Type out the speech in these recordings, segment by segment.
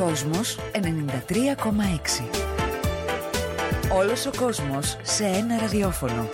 Κόσμος 93,6. Όλος ο κόσμος σε ένα ραδιόφωνο.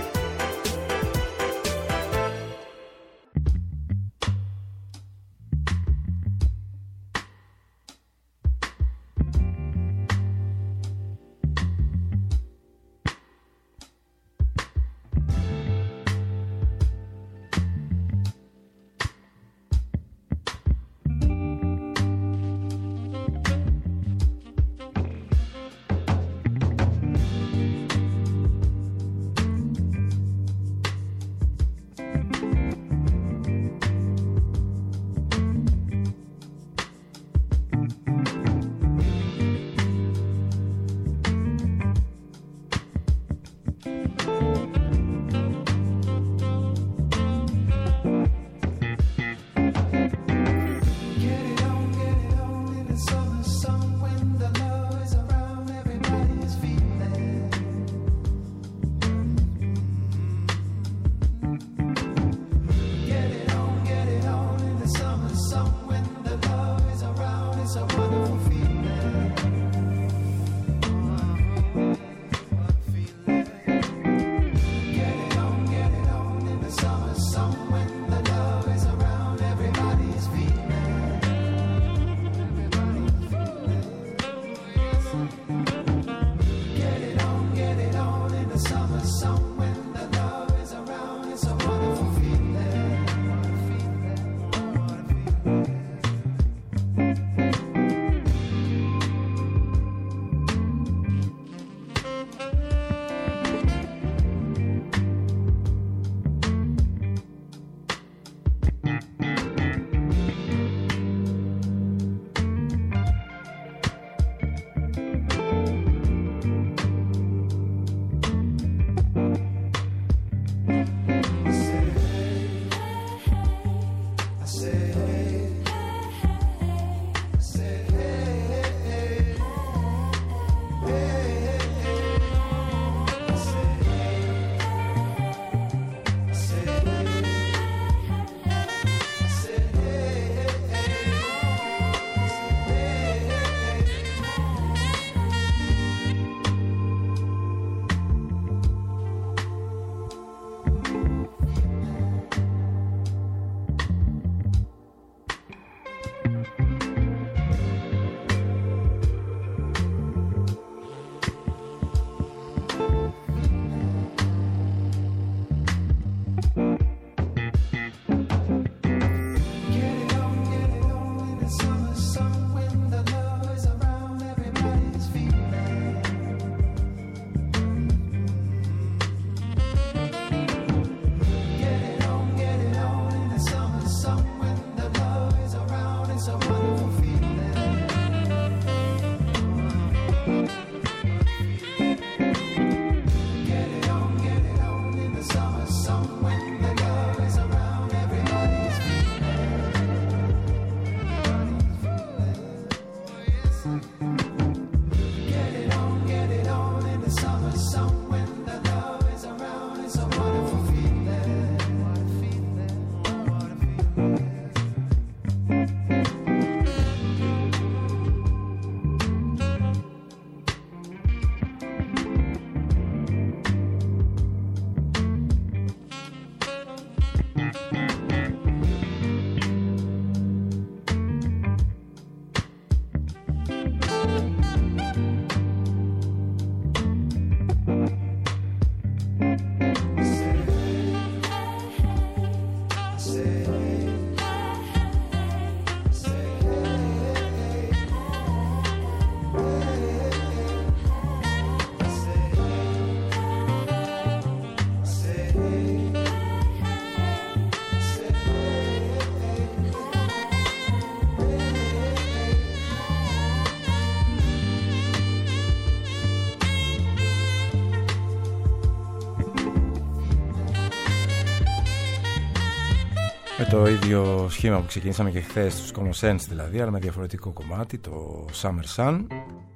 Με το ίδιο σχήμα που ξεκινήσαμε και χθες, τους Common Sense δηλαδή, αλλά με διαφορετικό κομμάτι, το Summer Sun.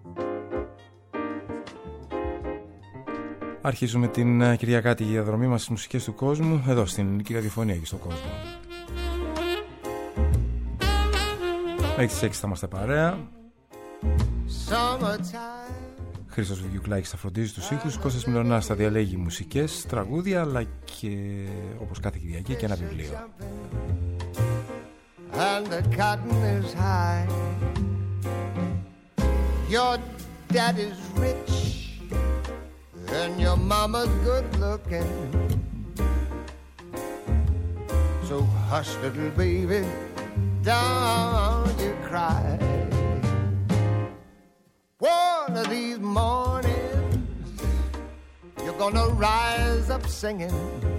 Αρχίζουμε την Κυριακάτη διαδρομή μας στις μουσικές του κόσμου, εδώ στην Ελληνική Ραδιοφωνία και στον κόσμο. Μέχρι τις 6 θα είμαστε παρέα. Χρήστος Βιουκλάκης θα φροντίζει τους ήχους, Κώστας Μιλωνάς θα διαλέγει μουσικές, τραγούδια, αλλά και όπως κάθε Κυριακή και ένα βιβλίο. And the cotton is high. Your daddy's rich and your mama's good looking. So hush, little baby, don't you cry. One of these mornings you're gonna rise up singing.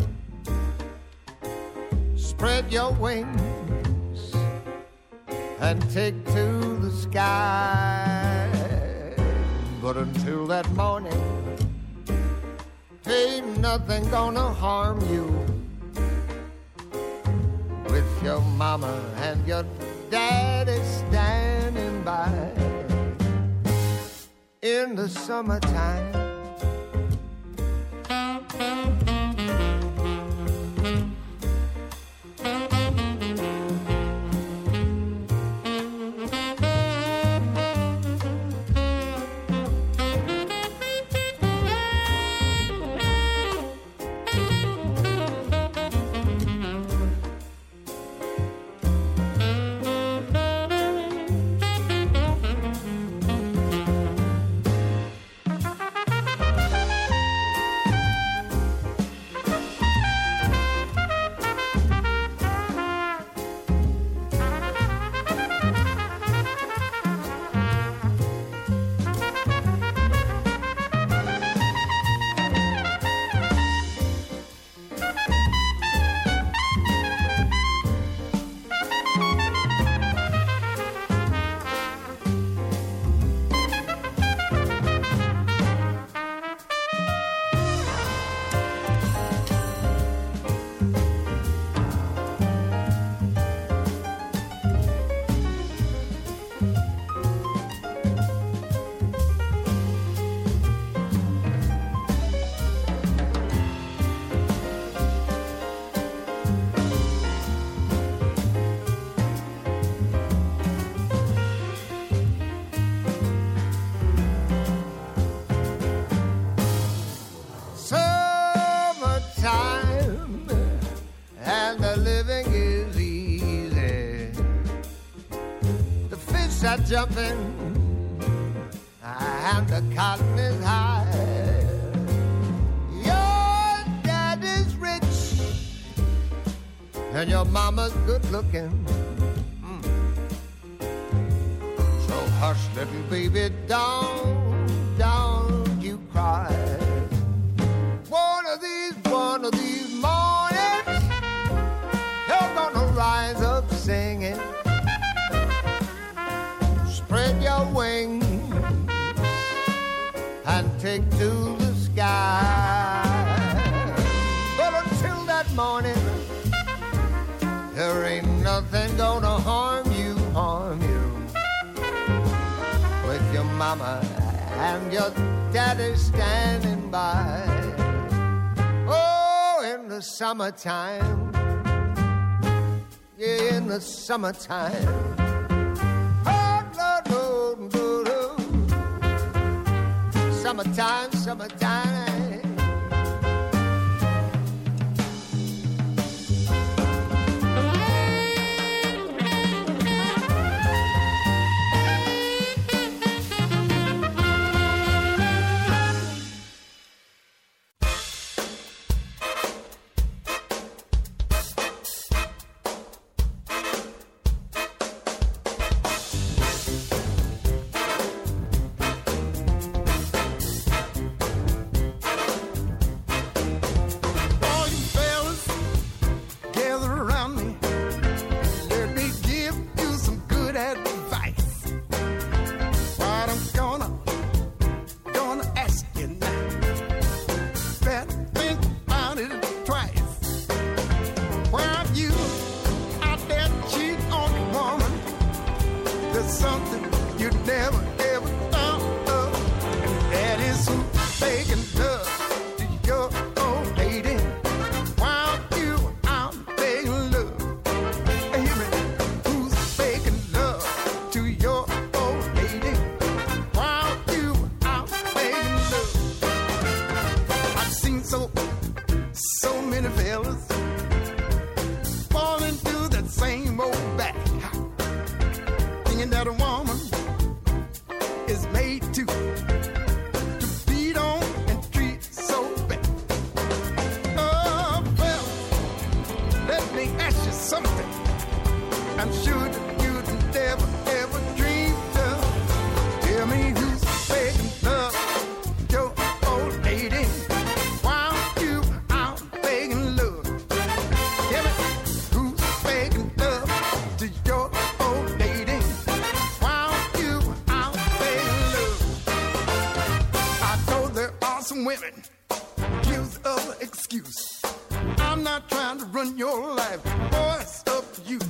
Spread your wings and take to the sky. But until that morning, ain't nothing gonna harm you. With your mama and your daddy standing by. In the summertime, jumping and the cotton is high. Your daddy's rich and your mama's good looking. So hush, little baby, don't you cry. One of these mornings you're gonna rise up singing. Spread your wings and take to the sky. But until that morning, there ain't nothing gonna harm you. With your mama and your daddy standing by. Oh, in the summertime, yeah, in the summertime. Summertime, summertime. Who's making love to your old lady? that a woman is made to beat on and treat so bad. Oh, well, let me ask you something. I'm sure that you'd never, ever dreamed of. Tell me who's making love to your old lady while you out begging love. Tell me who's making love to your old lady while you out begging love. I know there are some women accused of an excuse. I'm not trying to run your life, boy, it's up to you.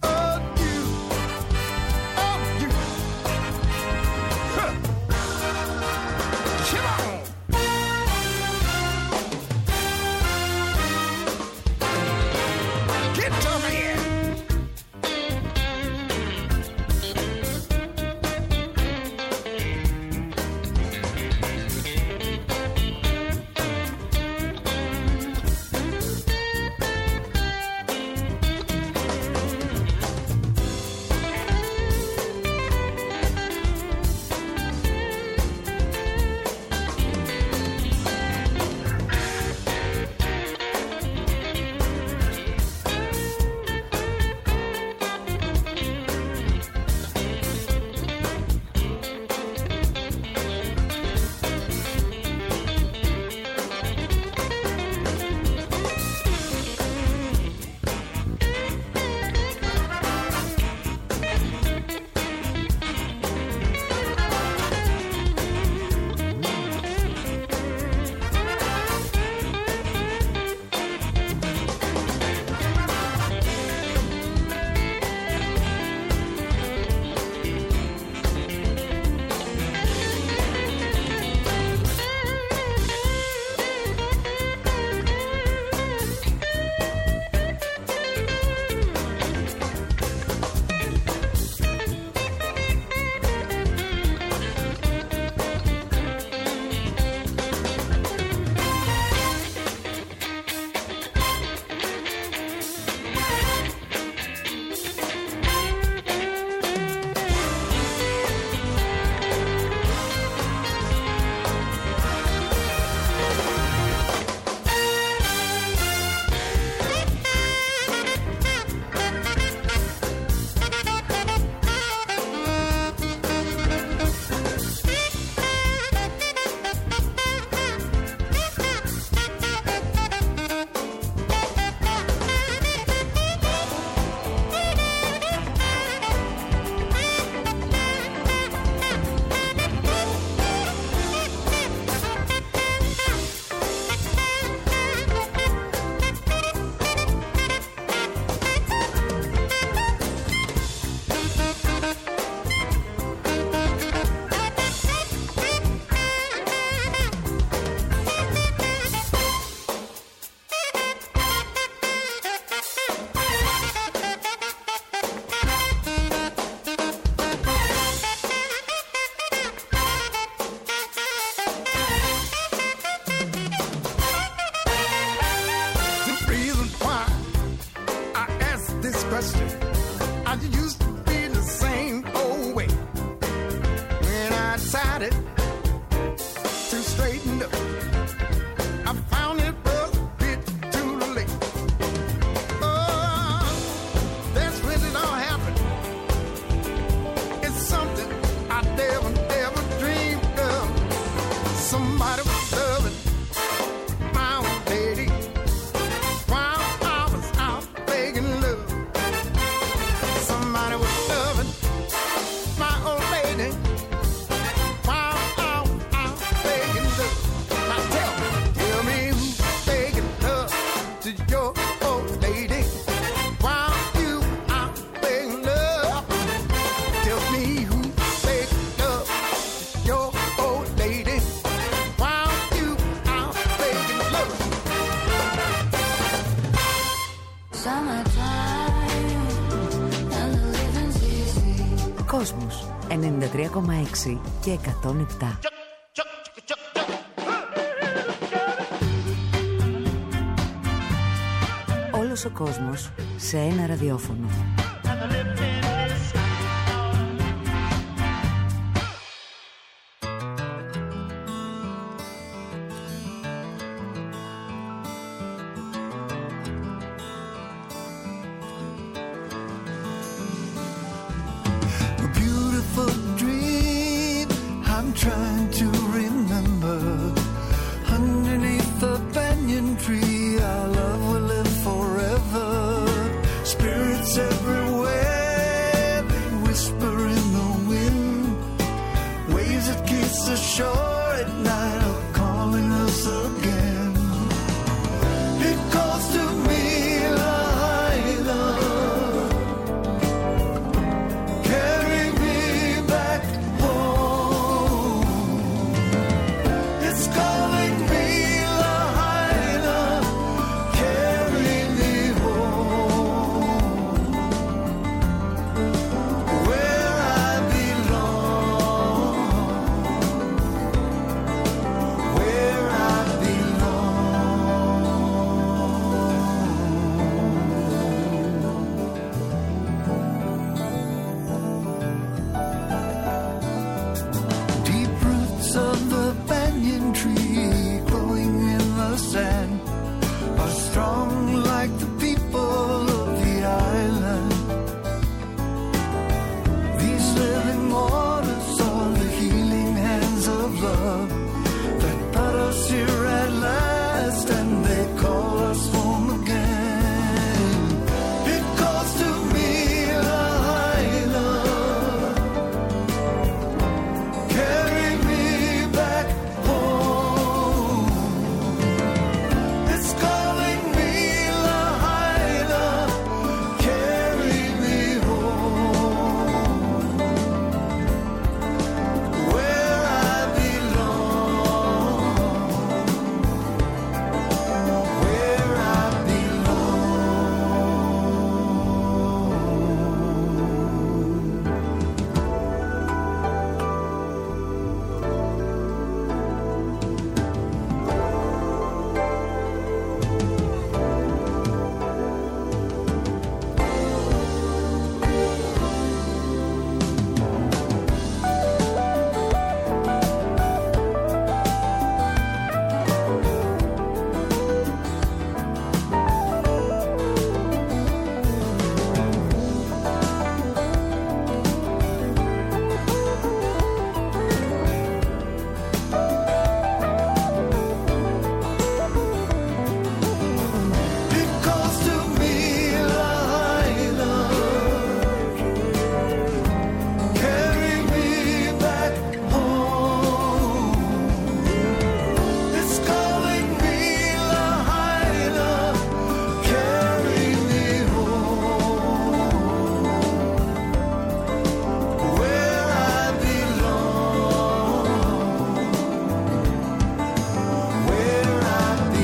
Κόσμος 93,6 και 107. Όλος ο κόσμος σε ένα ραδιόφωνο. trying to remember. Underneath the banyan tree, our love will live forever. Spirits everywhere, they whisper in the wind. Waves that kiss the shore at night are calling us again. It calls to me, Lahaina, carry me back home. It's calling me, Lahaina, carry me home, where I belong, where I belong. Deep roots of the banyan tree growing in the sand are strong like the people of the island. These living waters are the healing hands of love that brought us here at last, and they call us home again. It calls to me, Lahaina, carry me back home. It's calling me, Lahaina, carry me home, where I belong, where I It calls to me, Lahaina, carry me back home. It's calling me, Lahaina, carry me home, where I belong, where I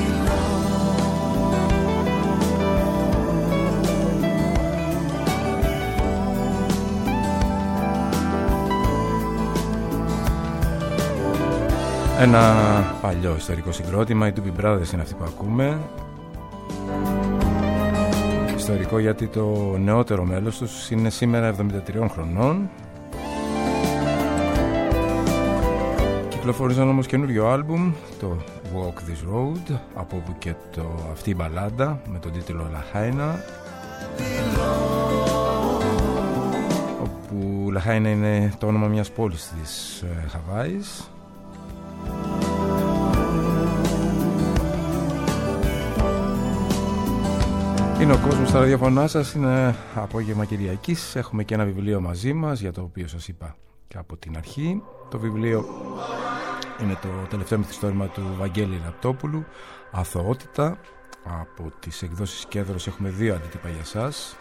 Ένα παλιό ιστορικό συγκρότημα, οι Doobie Brothers είναι αυτοί που ακούμε. Ιστορικό γιατί το νεότερο μέλος τους είναι σήμερα 73 χρονών. Κυκλοφόρησαν όμως καινούριο άλμπουμ, το Walk This Road, από όπου και αυτή η μπαλάντα με τον τίτλο Lahaina, όπου Lahaina είναι το όνομα μιας πόλης της Χαβάης. Είναι ο κόσμος στα ραδιοφωνά σας, είναι απόγευμα Κυριακής. Έχουμε και ένα βιβλίο μαζί μας, για το οποίο σας είπα και από την αρχή. Το βιβλίο είναι το τελευταίο μυθιστόρημα του Βαγγέλη Ραπτόπουλου, Αθωότητα. Από τις εκδόσεις Κέδρος έχουμε 2 αντίτυπα για σας.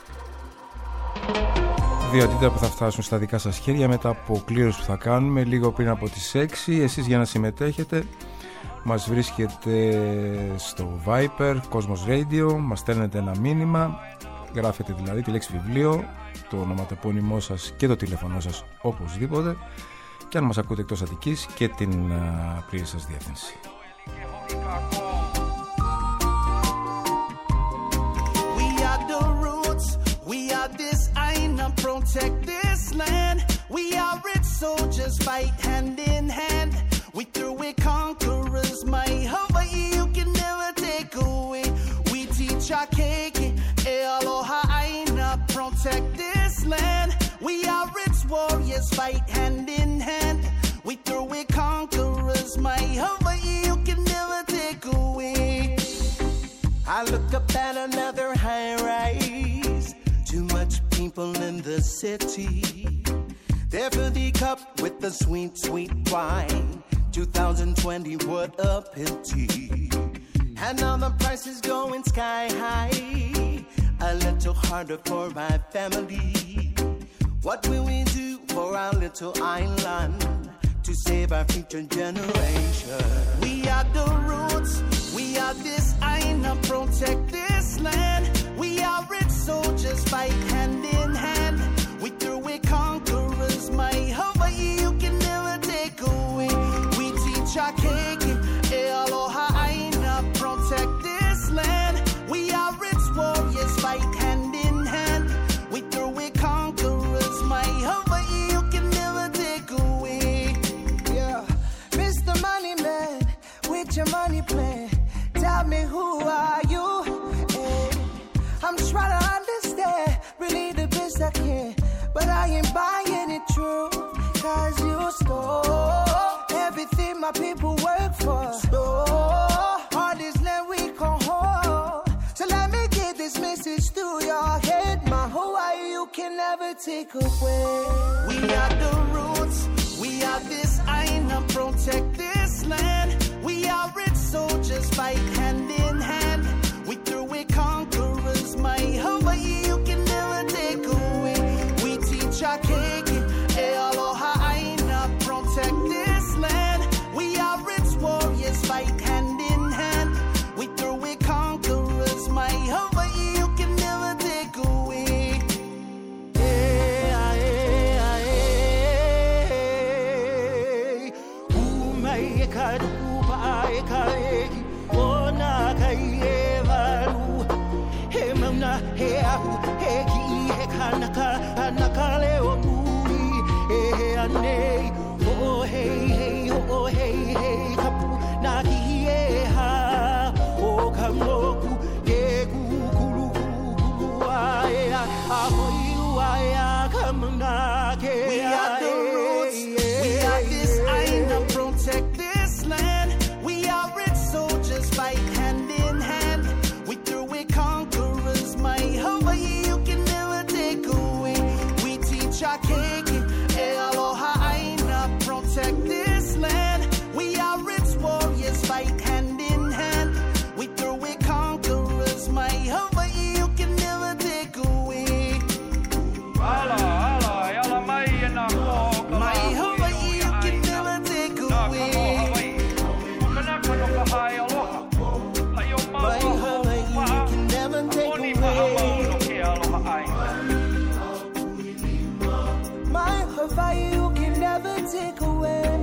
2 αντίτυπα που θα φτάσουν στα δικά σας χέρια μετά από κλήρωση που θα κάνουμε λίγο πριν από τις 6. Εσείς για να συμμετέχετε μας βρίσκετε στο Viper, Cosmos Radio, μας στέλνετε ένα μήνυμα, γράφετε δηλαδή τη λέξη βιβλίο, το ονοματεπώνυμό σας και το τηλέφωνό σας οπωσδήποτε, και αν μας ακούτε εκτός Αττικής και την πλήρη σας διεύθυνση. Protect this land. We are rich soldiers, fight hand in hand. We through it conquerors, my Hawaii you can never take away. We teach our cake, aloha aina. Protect this land. We are rich warriors, fight hand in hand. We through it conquerors. My Hawaii you can never take away. I look up at another high rise. Too much people in the city. There for the cup with the sweet, sweet wine. 2020, what a pity. And now the price is going sky high. A little harder for my family. What will we do for our little island to save our future generation? We are the roots. We are this island. Protect this land. We are rich soldiers. Fight hand in hand. We through it conquerors. My Hawaii you can never take away. We teach our cake. Aloha aina. Protect this land. We are rich warriors. Fight hand in hand. We through it conquerors. My Hawaii you can never take away. Yeah, Mr. Money Man, with your money plan. Tell me who are you? Hey, I'm trying to understand, really the best I can. But I ain't buying it true, cause you stole everything my people work for. Stole all this land we can hold. So let me get this message through your head. My Hawaii you can never take away. We are the roots. We are this island. Protect this land. We are rich soldiers. Fight hand in hand. We through it conquerors. My Hawaii you can never take away. We teach our cake. Aloha aina. Protect this land. We are rich warriors. Fight hand in hand. We through it conquerors. My Hawaii you can never take away. We are the roots. We are this island. Protect this land. We are rich soldiers. Fight hand in hand. We through it conquerors. My Hawaii you can never take away. We teach our cake. Aloha aina. Protect this land. We are rich warriors. Fight hand in hand. We through it conquerors. My Hawaii you can never take away. My Hawaii you can never take away. My Hawaii you can never take away. My Hawaii you can never take away.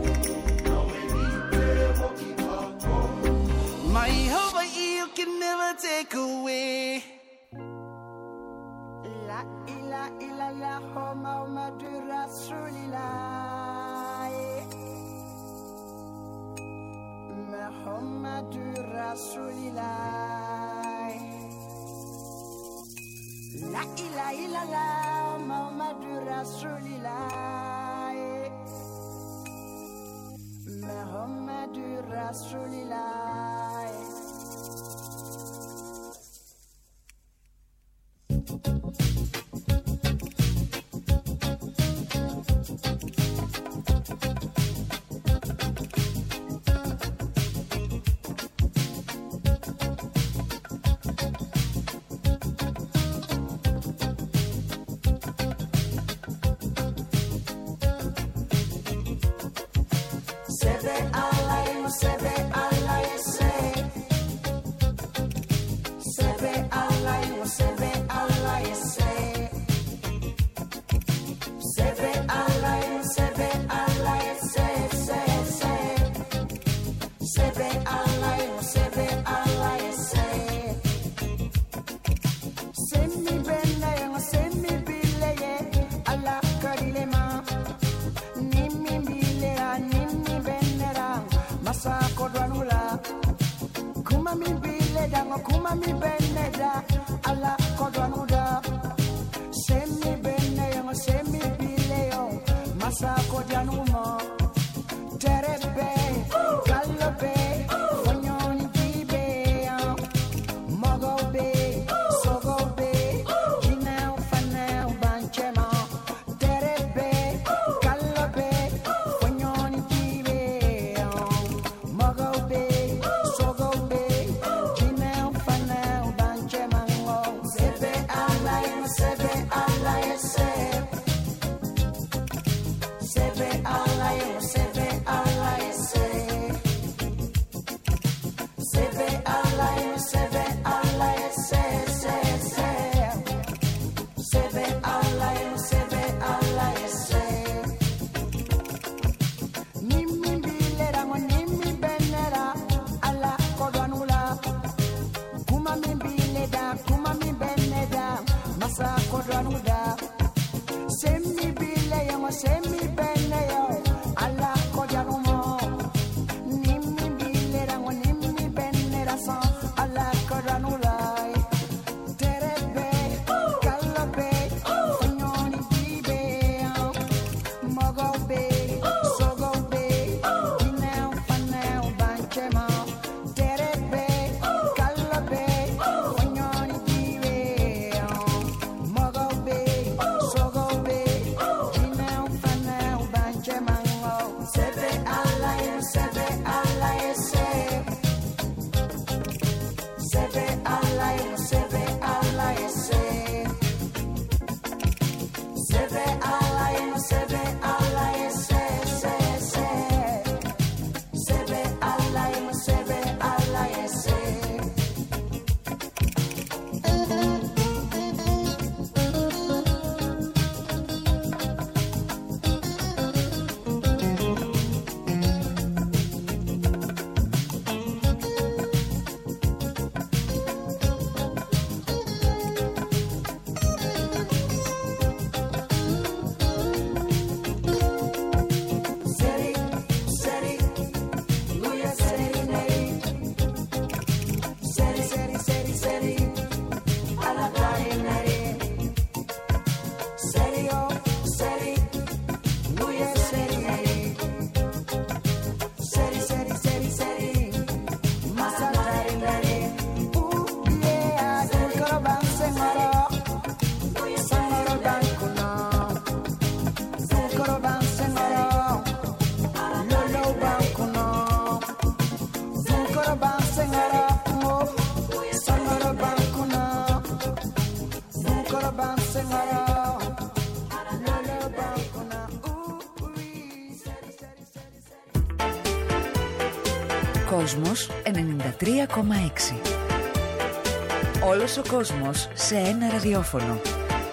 My Hawaii you can never take away. La ila ila la Muhammadu Rasulillah. Muhammadu Rasulillah. La ila ila la Muhammadu Rasulillah. Muhammadu Rasulillah. Κόσμος 93,6. Όλος ο κόσμος σε ένα ραδιόφωνο.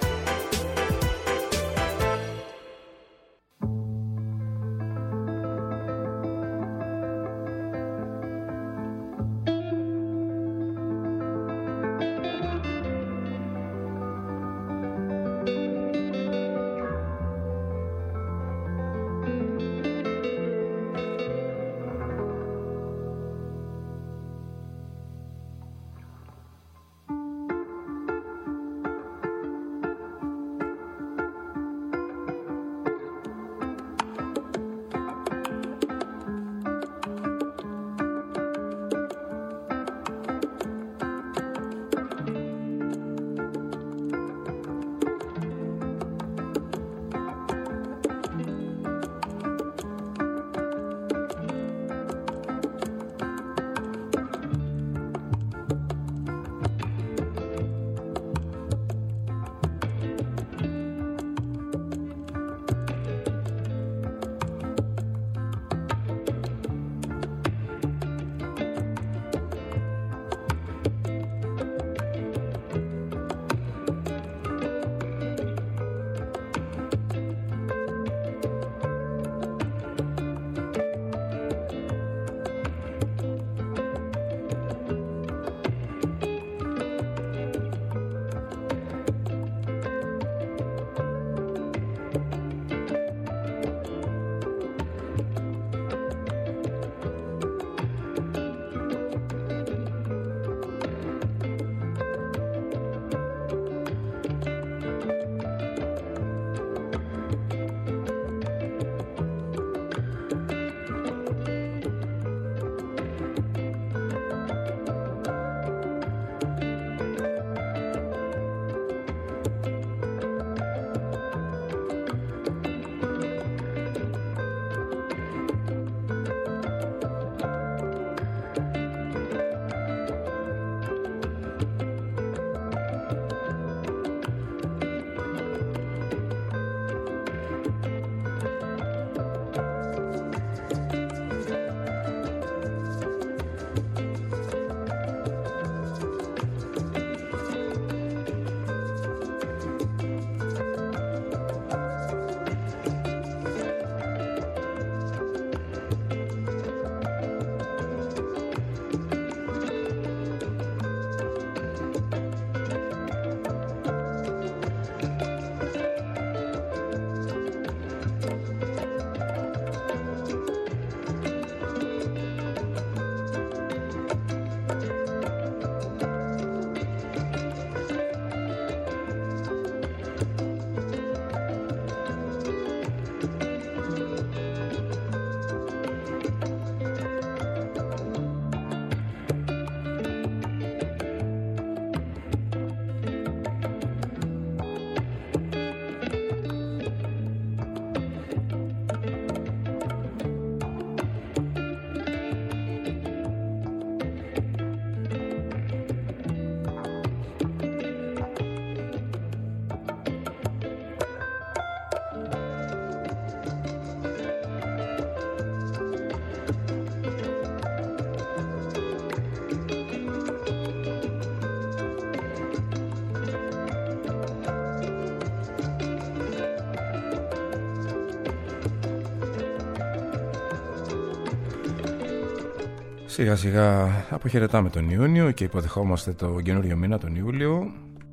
Σιγά σιγά αποχαιρετάμε τον Ιούνιο και υποδεχόμαστε το καινούριο μήνα, τον Ιούλιο.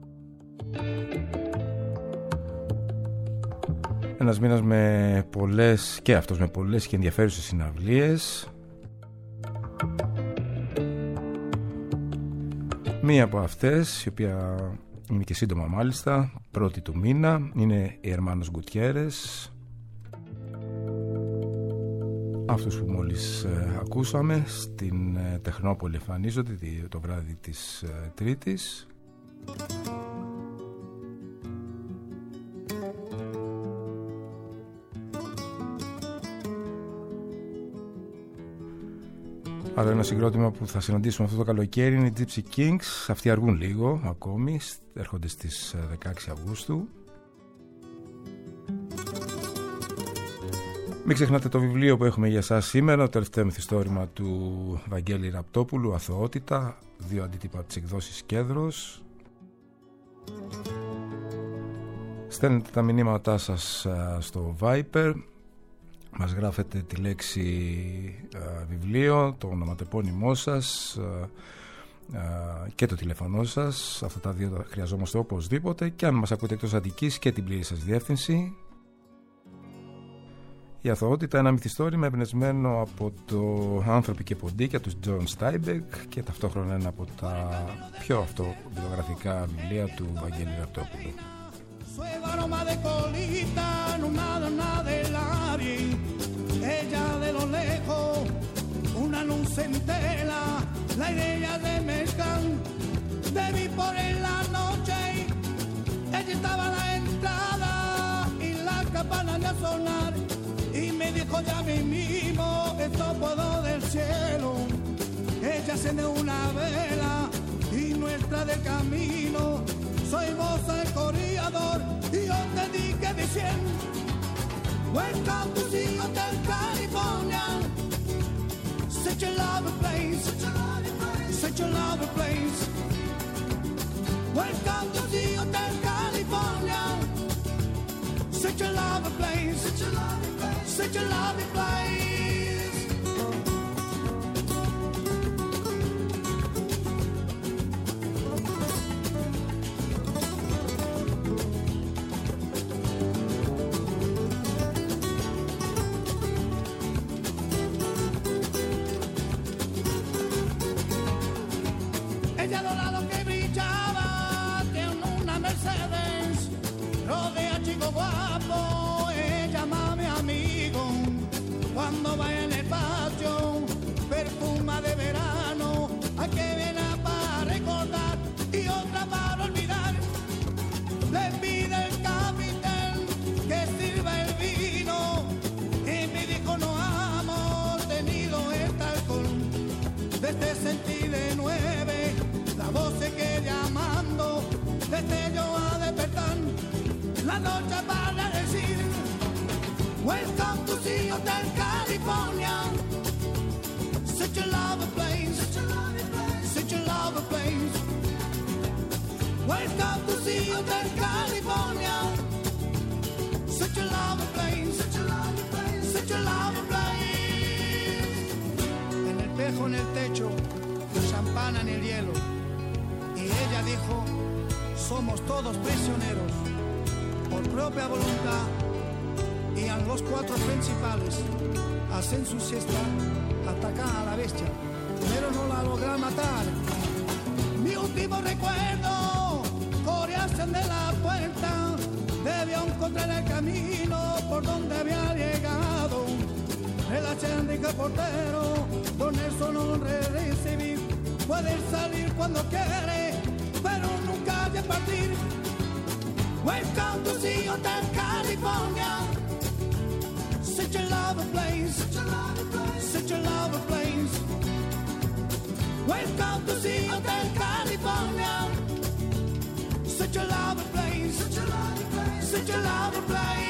Ένας μήνας με πολλές, και αυτός με πολλές και ενδιαφέρουσες συναυλίες. Μία από αυτές, η οποία είναι και σύντομα μάλιστα, πρώτη του μήνα, είναι οι Hermanos Gutierrez. Αυτούς που μόλις ακούσαμε στην Τεχνόπολη εμφανίζονται το βράδυ της Τρίτης. Άλλο ένα συγκρότημα που θα συναντήσουμε αυτό το καλοκαίρι είναι οι Gypsy Kings. Αυτοί αργούν λίγο ακόμη, έρχονται στις 16 Αυγούστου. Μην ξεχνάτε το βιβλίο που έχουμε για εσάς σήμερα, το τελευταίο μυθιστόρημα του Βαγγέλη Ραπτόπουλου, Αθωότητα, 2 αντίτυπα από τις εκδόσεις Κέδρος. Στέλνετε τα μηνύματά σας στο Viper, μας γράφετε τη λέξη βιβλίο, το ονοματεπώνυμό σας και το τηλέφωνό σας. Αυτά τα δύο τα χρειαζόμαστε οπωσδήποτε, και αν μας ακούτε εκτός Αττικής, και την πλήρη σας διεύθυνση. Η Αθωότητα, ένα μυθιστόρημα εμπνευσμένο από το Άνθρωποι και Ποντίκια του Τζον Στάιμπεκ και ταυτόχρονα ένα από τα πιο αυτοβιογραφικά βιβλία του Βαγγέλη Ραπτόπουλου. Y me dijo ya mismo, esto puedo del cielo. Ella enciende una vela y nuestra del camino. Soy vos el corredor y yo te dije diciendo, welcome to the Hotel California. Such a lovely place, such a lovely place. Welcome to the Hotel California. Such a lovely place, such a lovely place, such a lovely place. Ella dorado que brillaba, tiene una Mercedes, rodea chico guapo, ella mami amigo. Cuando va en el patio, perfuma de verano, a que viene para recordar y otra para olvidar. Le pide el capitán que sirva el vino y me dijo no hemos tenido este alcohol. Desde sentí de 9, la voz se queda llamando, desde yo a despertar, la noche para decir, welcome to the Hotel California. Such a lovely place, such a lovely place, such a lovely place. Welcome to the Hotel California. Such a lovely place, such a lovely place, such a lovely place. En el espejo en el techo, la champana en el hielo. Y ella dijo, somos todos prisioneros, por propia voluntad. Y a los 4 principales hacen su siesta, atacan a la bestia, pero no la logran matar. Mi último recuerdo, corearse de la puerta, debió encontrar el camino por donde había llegado. El achendica portero, con eso no recibir, puede salir cuando quiere, pero nunca de partir. Welcome to the Hotel California. Such a lovely place, such a lovely place, such a lovely place. Welcome to the Hotel California. Such a lovely place, such a lovely place, such a lovely place.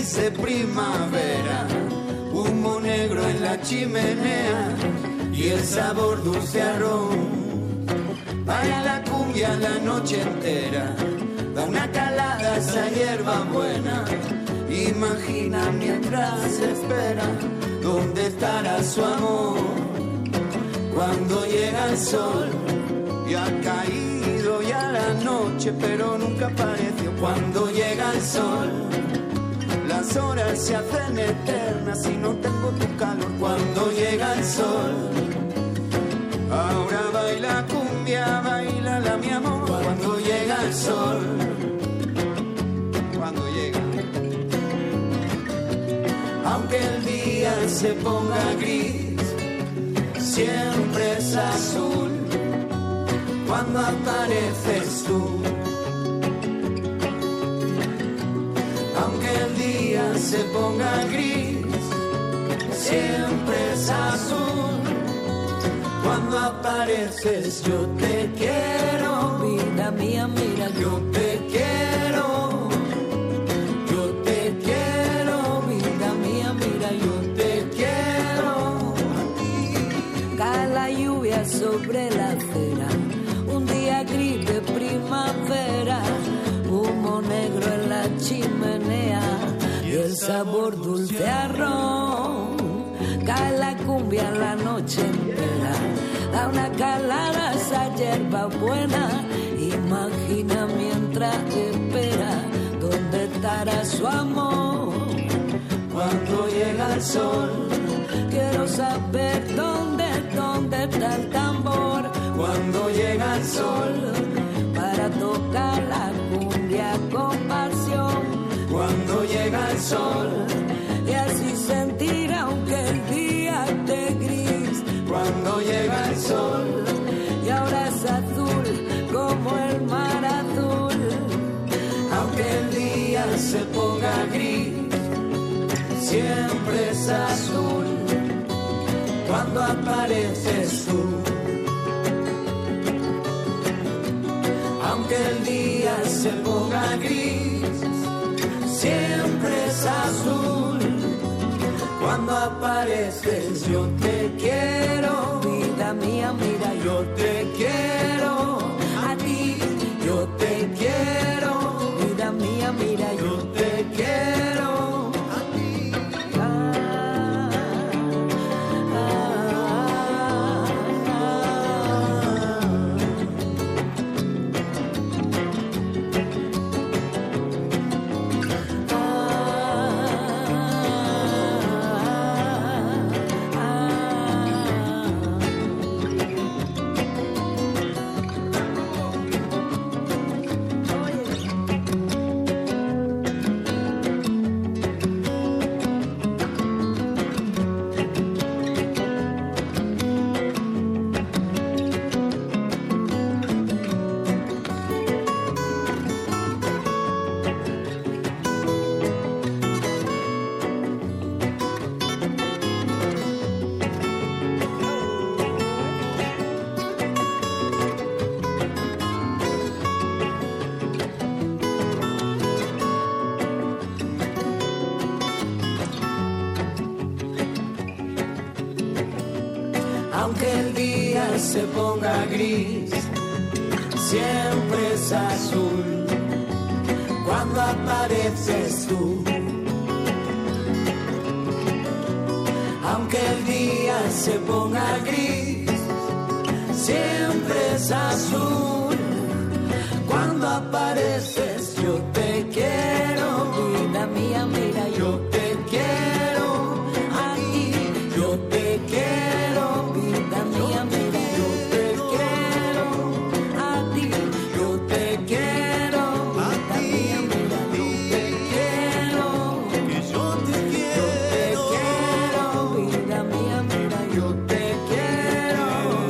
dice primavera, humo negro en la chimenea y el sabor dulce a ron. Baila la cumbia la noche entera, da una calada a esa hierba buena. Imagina mientras espera dónde estará su amor. Cuando llega el sol y ha caído ya la noche, pero nunca apareció. Cuando llega el sol, las horas se hacen eternas y no tengo tu calor. Cuando llega el sol, ahora baila cumbia, bailala mi amor. Cuando llega el sol, cuando llega. Aunque el día se ponga gris, siempre es azul cuando apareces tú. Aunque el día se ponga gris, siempre es azul cuando apareces. Yo te quiero, vida mía, mira, yo te quiero. Yo te quiero, vida mía, mira, yo te quiero. Cae la lluvia sobre la acera, un día gris de primavera, humo negro en la chimenea y el sabor dulce a ron. Cae la cumbia la noche entera, da una calada a esa hierba buena. Imagina mientras espera dónde estará su amor. Cuando llega el sol, quiero saber dónde está el tambor. Cuando llega el sol, para tocar la cumbia con pasión. Cuando llega el sol, y así sentir aunque el día esté gris. Cuando llega el sol, y ahora es azul como el mar azul. aunque el día se ponga gris, siempre es azul cuando apareces tú. Aunque el día se ponga gris, siempre es azul cuando apareces. Yo te quiero, vida mía, mira, yo te quiero a ti. Yo te quiero, vida mía, mira, yo te quiero a ti. Aunque el día se ponga gris, siempre es azul cuando apareces tú. Aunque el día se ponga gris, siempre es azul cuando apareces. Yo te quiero, vida mía, mira, yo te quiero a ti. Yo te quiero, vida mía, mira, yo te quiero a ti. yo te quiero a ti. Yo te quiero, yo te quiero, vida mía, mira, yo te quiero.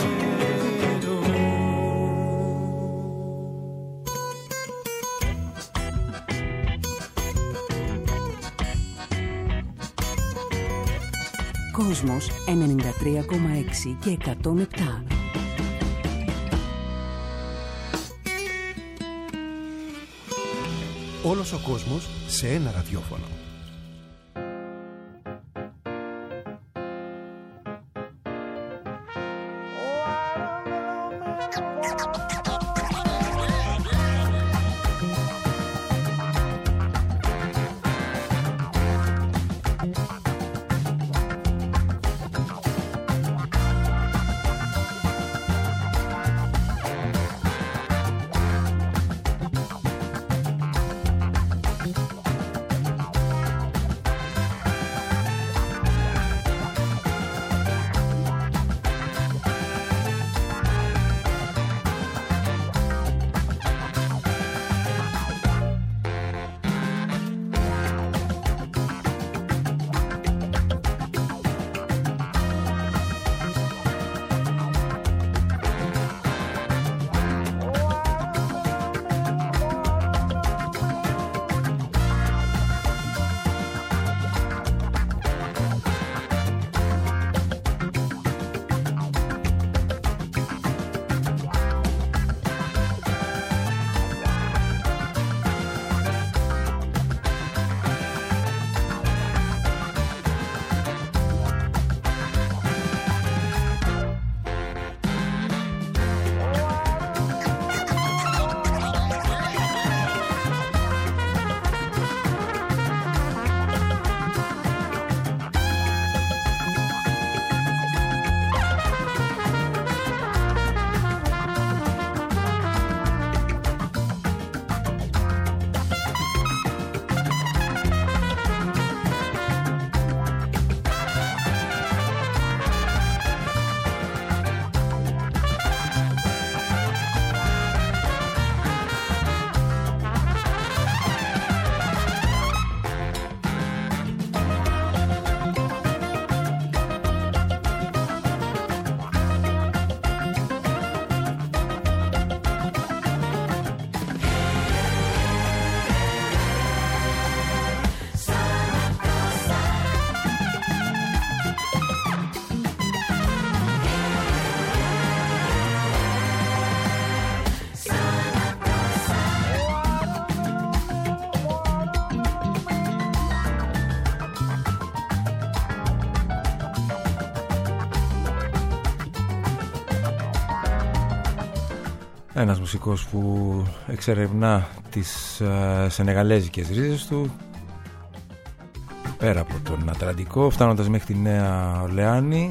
Κόσμος 93,6 και 107. Όλος ο κόσμος σε ένα ραδιόφωνο. Ένας μουσικός που εξερευνά τις σενεγαλέζικες ρίζες του πέρα από τον Ατλαντικό, φτάνοντας μέχρι τη Νέα Ορλεάνη.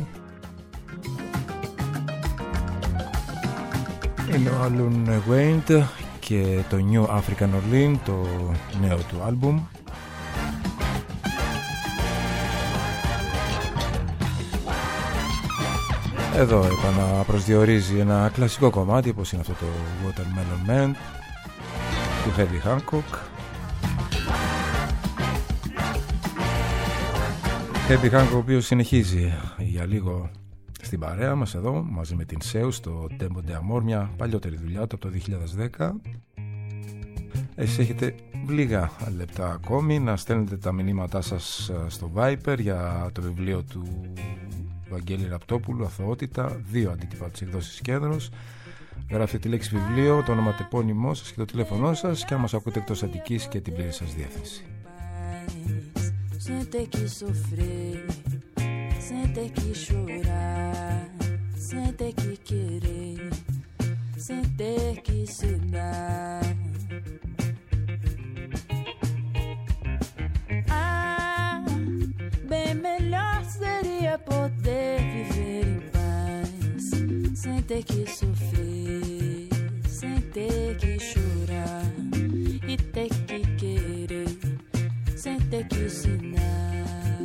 Είναι ο Alan Wayne και το New African Orlean, το νέο του άλμπουμ. Εδώ επαναπροσδιορίζει ένα κλασικό κομμάτι όπως είναι αυτό το Watermelon Man του Herbie Hancock. Herbie Hancock, ο οποίος συνεχίζει για λίγο στην παρέα μας εδώ μαζί με την Seu στο Tempo de Amor, μια παλιότερη δουλειά του από το 2010. Εσείς έχετε λίγα λεπτά ακόμη να στέλνετε τα μηνύματά σας στο Viper για το βιβλίο του Βαγγέλη Ραπτόπουλου, Αθωότητα, 2 αντίτυπα της εκδόσης Κέντρος. Γράφετε τη λέξη βιβλίο, το ονοματεπώνυμό σας και το τηλέφωνό σας και αν μας ακούτε εκτός Αττικής και την πλήρη σας διεύθυνση. Sem ter que sofrer, sem ter que chorar, sem ter que querer, sem ter que se dar. Ah, bem melhor seria poder viver em paz, sem ter que sofrer, sem ter que chorar e ter que querer, sem ter que ensinar.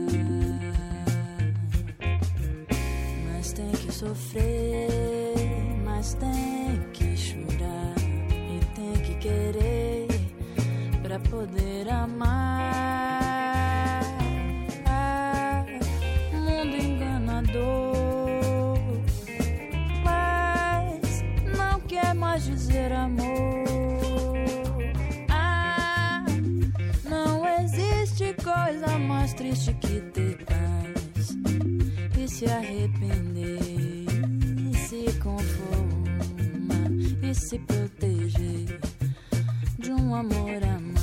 Mas tem que sofrer, mas tem que chorar e tem que querer pra poder amar. Mundo enganador, mas não quer mais dizer amor. Coisa mais triste que ter paz e se arrepender, e se conformar e se proteger de um amor a mais.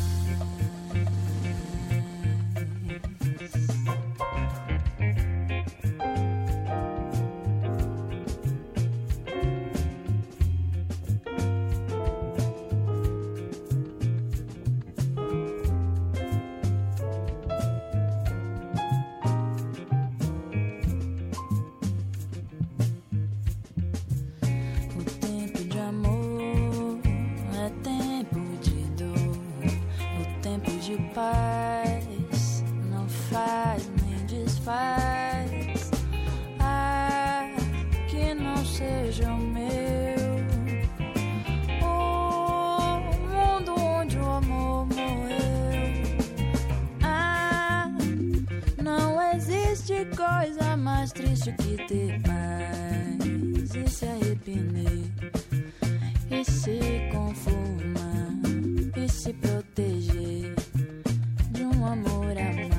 Paz não faz nem desfaz. Ah, que não seja o meu o mundo onde o amor morreu. Ah, não existe coisa mais triste que ter paz e se arrepender e se conformar e se proteger de um amor a mais.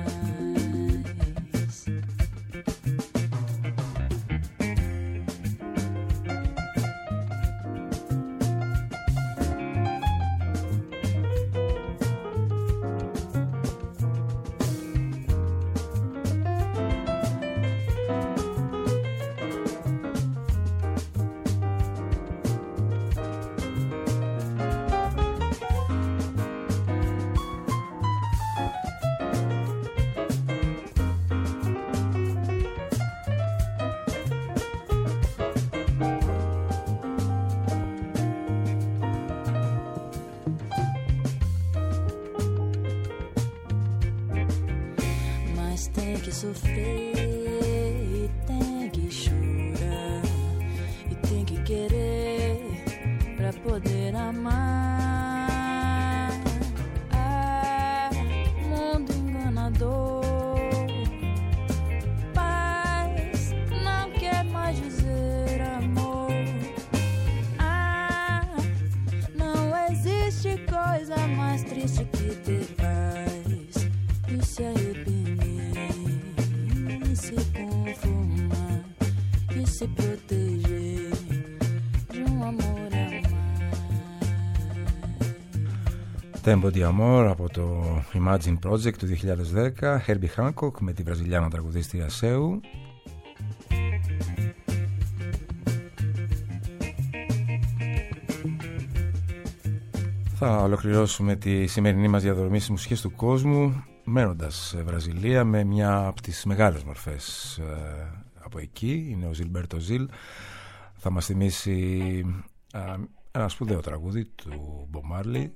Tem que sofrer e tem que chorar e tem que querer pra poder amar. Ah, mundo enganador, paz não quer mais dizer amor. Ah, não existe coisa mais triste que ter paz e se arrepender, se conformar e se proteger de um amor a mais. Tempo di Amor από το Imagine Project του 2010, Herbie Hancock με τη βραζιλιάνα τραγουδίστρια Seu. Θα ολοκληρώσουμε τη σημερινή μας διαδρομή στις μουσικές του κόσμου μένοντας Βραζιλία με μια από τις μεγάλες μορφές από εκεί. Είναι ο Ζιλμπέρτο Ζιλ. Θα μας θυμίσει ένα σπουδαίο τραγούδι του Bob Marley.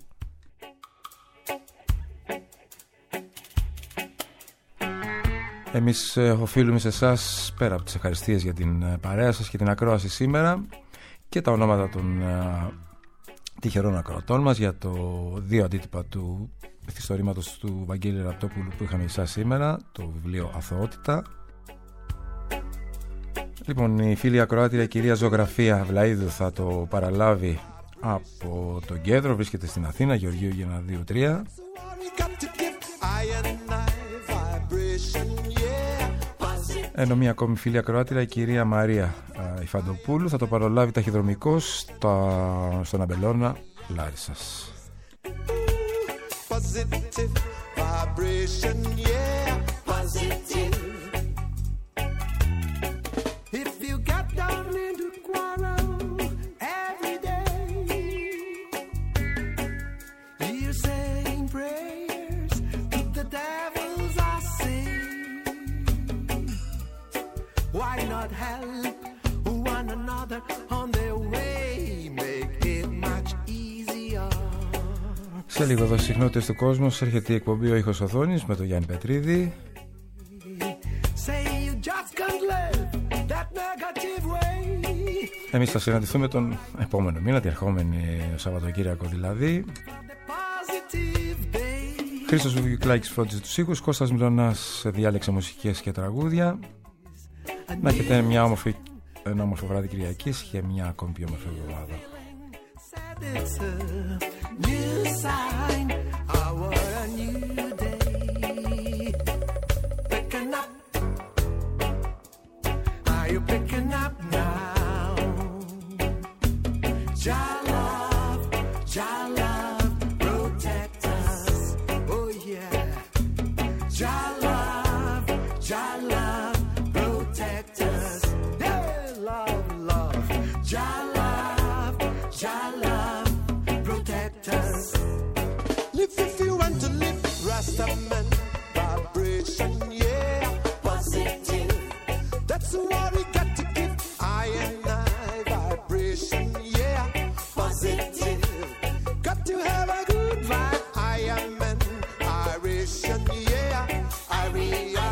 Εμείς οφείλουμε σε εσάς, πέρα από τις ευχαριστίες για την παρέα σας και την ακρόαση σήμερα, και τα ονόματα των τυχερών ακροατών μας για το 2 αντίτυπα του μυθιστορήματος του Βαγγέλη Ραπτόπουλου που είχαμε εσάς σήμερα, το βιβλίο Αθωότητα. Λοιπόν, η φίλη ακροάτρια κυρία Ζωγραφία Βλαίδου θα το παραλάβει από τον Κέντρο, βρίσκεται στην Αθήνα, Γεωργίου Γιαννα 2-3. Ενώ μια ακόμη φίλη ακροάτρια, η κυρία Μαρία Ιφαντοπούλου, θα το παραλάβει ταχυδρομικός στον Αμπελώνα Λάρισσας. Positive vibration, yeah, positive. If you got down into quarrel every day, you're saying prayers to the devils, I say. Why not help one another on their way? Make it much easier. Σε λίγο εδώ στις συχνότητες του κόσμου έρχεται η εκπομπή Ο Ήχος Οθόνης με τον Γιάννη Πετρίδη. Εμείς θα συναντηθούμε τον επόμενο μήνα, την ερχόμενη Σαββατοκύριακο δηλαδή. Χρήστος Βουκιουκλάκης φρόντιζε τους ήχους, Κώστας Μιλωνάς διάλεξε μουσικές και τραγούδια. Να έχετε ένα όμορφο βράδυ Κυριακής και μια ακόμη πιο όμορφη εβδομάδα. It's a new sign, our new day. Picking up, are you picking up now? Jah love, protect us. Oh yeah, Jah love, protect us. Yeah, love, Jah love, protect us. Live if you want to live, Rastaman vibration, yeah, positive. That's what we got to give. I and I vibration, yeah, positive. Got to have a good vibe. I am an Irish, yeah, Irish.